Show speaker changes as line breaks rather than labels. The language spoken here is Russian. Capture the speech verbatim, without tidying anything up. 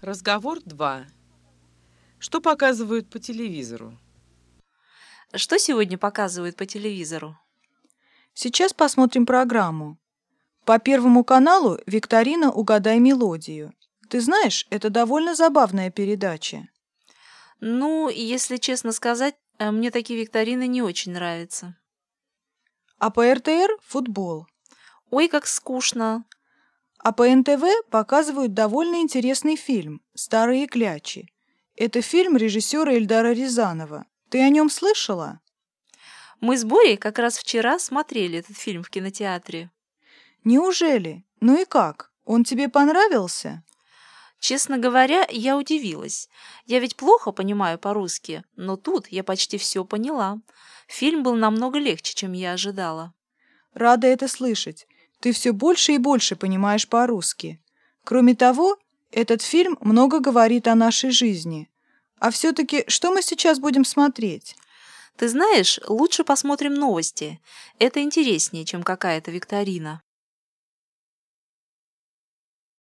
Разговор два. Что показывают по телевизору?
Что сегодня показывают по телевизору?
Сейчас посмотрим программу. По Первому каналу викторина «Угадай мелодию». Ты знаешь, это довольно забавная передача.
Ну, если честно сказать, э, мне такие викторины не очень нравятся.
А по эр тэ эр футбол.
Ой, как скучно.
А по эн тэ вэ показывают довольно интересный фильм «Старые клячи». Это фильм режиссера Эльдара Рязанова. Ты о нем слышала?
Мы с Борей как раз вчера смотрели этот фильм в кинотеатре.
Неужели? Ну и как? Он тебе понравился?
Честно говоря, я удивилась. Я ведь плохо понимаю по-русски, но тут я почти все поняла. Фильм был намного легче, чем я ожидала.
Рада это слышать. Ты все больше и больше понимаешь по-русски. Кроме того, этот фильм много говорит о нашей жизни. А все-таки что мы сейчас будем смотреть?
Ты знаешь, лучше посмотрим новости. Это интереснее, чем какая-то викторина.